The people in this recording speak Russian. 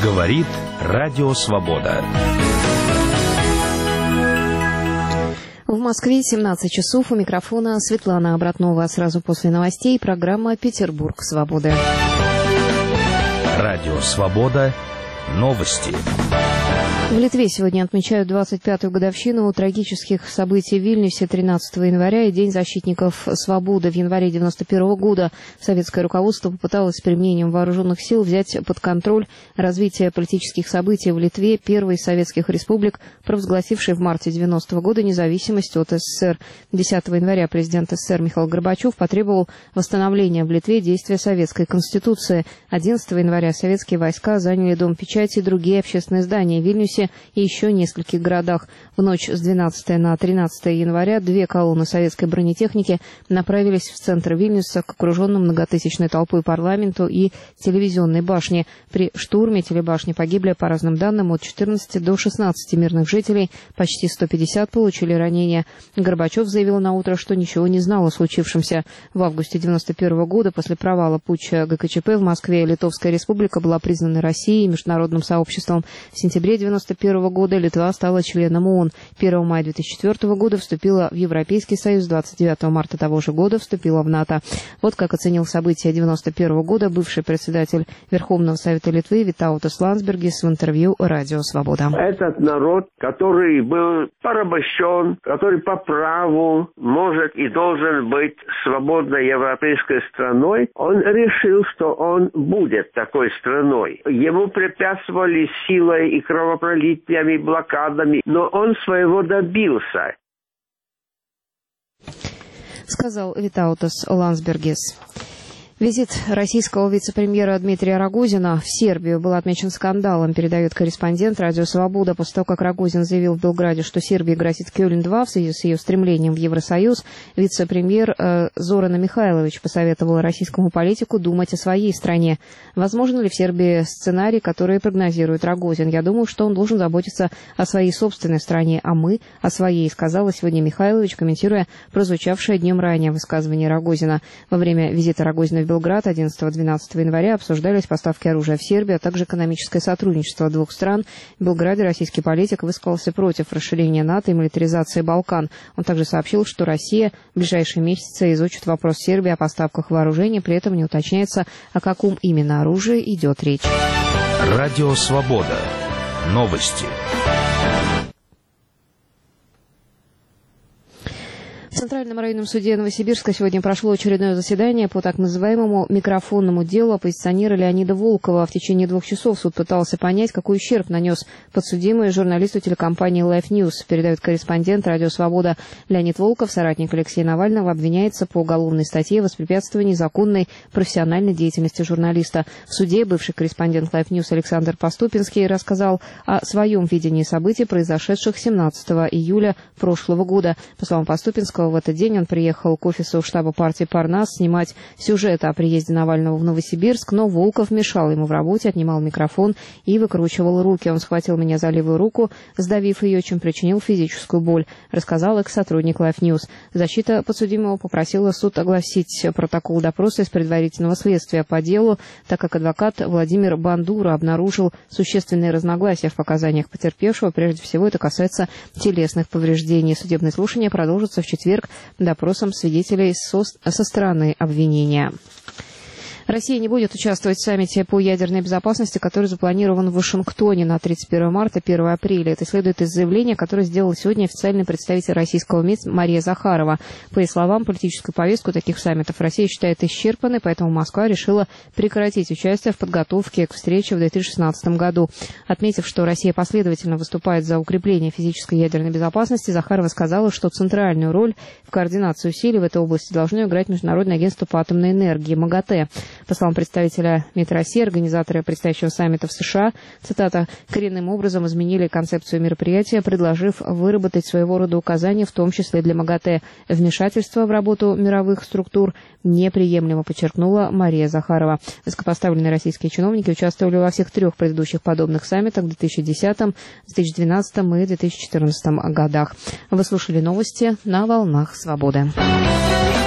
Говорит Радио Свобода. В Москве 17 часов. У микрофона Светлана Обратнова. Сразу после новостей программа «Петербург свободы». Радио Свобода. Новости. В Литве сегодня отмечают 25-ю годовщину трагических событий в Вильнюсе 13 января и День защитников свободы. В январе 1991 года советское руководство попыталось с применением вооруженных сил взять под контроль развитие политических событий в Литве, первой из советских республик, провозгласившей в марте 1990 года независимость от СССР. 10 января президент СССР Михаил Горбачев потребовал восстановления в Литве действия Советской Конституции. 11 января советские войска заняли Дом печати и другие общественные здания в Вильнюсе и еще нескольких городах. В ночь с 12 на 13 января две колонны советской бронетехники направились в центр Вильнюса к окруженным многотысячной толпой парламенту и телевизионной башне. При штурме телебашни погибли, по разным данным, от 14 до 16 мирных жителей, почти 150 получили ранения. Горбачев заявил наутро, что ничего не знал о случившемся. В августе 1991 года, после провала путча ГКЧП в Москве, Литовская республика была признана Россией и международным сообществом. В сентябре 1991 года Литва стала членом ООН. 1 мая 2004 года вступила в Европейский Союз, 29 марта того же года вступила в НАТО. Вот как оценил события 1991 года бывший председатель Верховного Совета Литвы Витаутас Ландсбергис в интервью «Радио Свобода». Этот народ, который был порабощен, который по праву может и должен быть свободной европейской страной, он решил, что он будет такой страной. Ему препятствовали силой и кровопролитиями, блокадами, но он своего добился. Сказал Витаутас Ландсбергис. Визит российского вице-премьера Дмитрия Рогозина в Сербию был отмечен скандалом, передает корреспондент «Радио Свобода». После того, как Рогозин заявил в Белграде, что Сербии грозит Кёльн-2 в связи с ее стремлением в Евросоюз, вице-премьер Зорана Михайлович посоветовала российскому политику думать о своей стране. Возможен ли в Сербии сценарий, который прогнозирует Рогозин? Я думаю, что он должен заботиться о своей собственной стране, а мы о своей, сказала сегодня Михайлович, комментируя прозвучавшее днем ранее высказывание Рогозина. Во время визита Рогозина в Белград 11-12 января обсуждались поставки оружия в Сербию, а также экономическое сотрудничество двух стран. В Белграде российский политик высказался против расширения НАТО и милитаризации Балкан. Он также сообщил, что Россия в ближайшие месяцы изучит вопрос Сербии о поставках вооружений, при этом не уточняется, о каком именно оружии идет речь. Радио Свобода. Новости. В Центральном районном суде Новосибирска сегодня прошло очередное заседание по так называемому микрофонному делу оппозиционера Леонида Волкова. В течение 2 часов суд пытался понять, какой ущерб нанес подсудимый журналисту телекомпании Life News. Передает корреспондент «Радио Свобода». Леонид Волков, соратник Алексея Навального, обвиняется по уголовной статье «Воспрепятствование незаконной профессиональной деятельности журналиста». В суде бывший корреспондент Life News Александр Поступинский рассказал о своем видении событий, произошедших 17 июля прошлого года. По словам Поступинского, в этот день он приехал к офису штаба партии «Парнас» снимать сюжет о приезде Навального в Новосибирск, но Волков мешал ему в работе, отнимал микрофон и выкручивал руки. Он схватил меня за левую руку, сдавив ее, чем причинил физическую боль, рассказал экс-сотрудник Life News. Защита подсудимого попросила суд огласить протокол допроса из предварительного следствия по делу, так как адвокат Владимир Бандура обнаружил существенные разногласия в показаниях потерпевшего. Прежде всего, это касается телесных повреждений. Судебное слушание продолжится в четверг допросом свидетелей со стороны обвинения. Россия не будет участвовать в саммите по ядерной безопасности, который запланирован в Вашингтоне на 31 марта, 1 апреля. Это следует из заявления, которое сделал сегодня официальный представитель российского МИД Мария Захарова. По ее словам, политическую повестку таких саммитов Россия считает исчерпанной, поэтому Москва решила прекратить участие в подготовке к встрече в 2016 году. Отметив, что Россия последовательно выступает за укрепление физической ядерной безопасности, Захарова сказала, что центральную роль в координации усилий в этой области должно играть Международное агентство по атомной энергии МАГАТЭ. По словам представителя МИД России, организаторы предстоящего саммита в США, цитата, коренным образом изменили концепцию мероприятия, предложив выработать своего рода указания, в том числе для МАГАТЭ. Вмешательство в работу мировых структур неприемлемо, подчеркнула Мария Захарова. Высокопоставленные российские чиновники участвовали во всех 3 предыдущих подобных саммитах в 2010, 2012 и 2014 годах. Вы слушали новости на волнах Свободы.